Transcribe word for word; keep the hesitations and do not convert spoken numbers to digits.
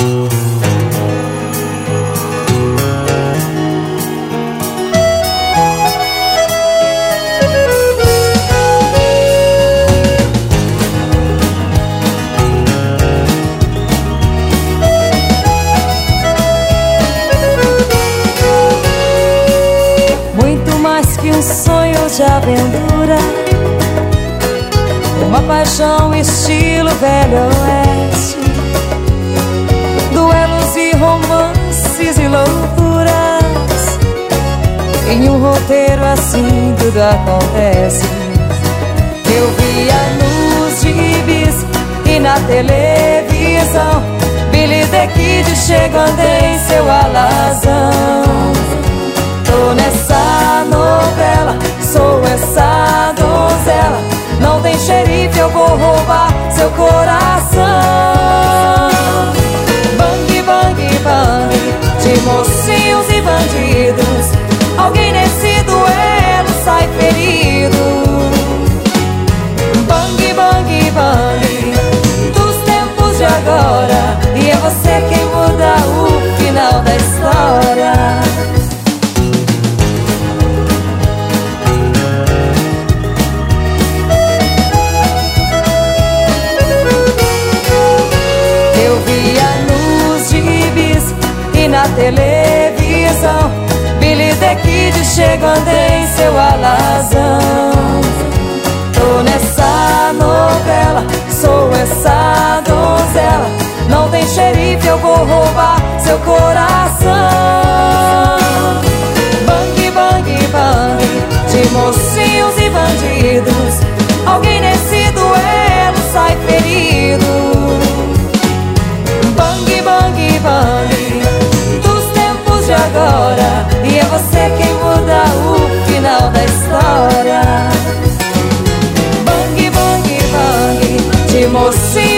Que um sonho de aventura, uma paixão estilo velho oeste, duelos e romances e loucuras. Em um roteiro assim tudo acontece. Eu via nos gibis e na televisão Billy the Kid chegando em seu alazão. Tô nessa novela, sou essa donzela. Não tem xerife, eu vou roubar seu coração. Bang, bang, bang, de mocinhos e bandidos. Alguém nesse duelo sai ferido. Bang, bang, bang, dos tempos de agora. E é você quem muda o final da história. Na televisão Billy the Kid chegando em seu alazão. Tô nessa novela, sou essa donzela. Não tem xerife, eu vou roubar seu coração. Bang, bang, bang, de mocinhos e bandidos. Alguém nesse duelo sai ferido. Bang, bang, bang, de agora. E é você quem muda o final da história. Bang, bang, bang, de mocinho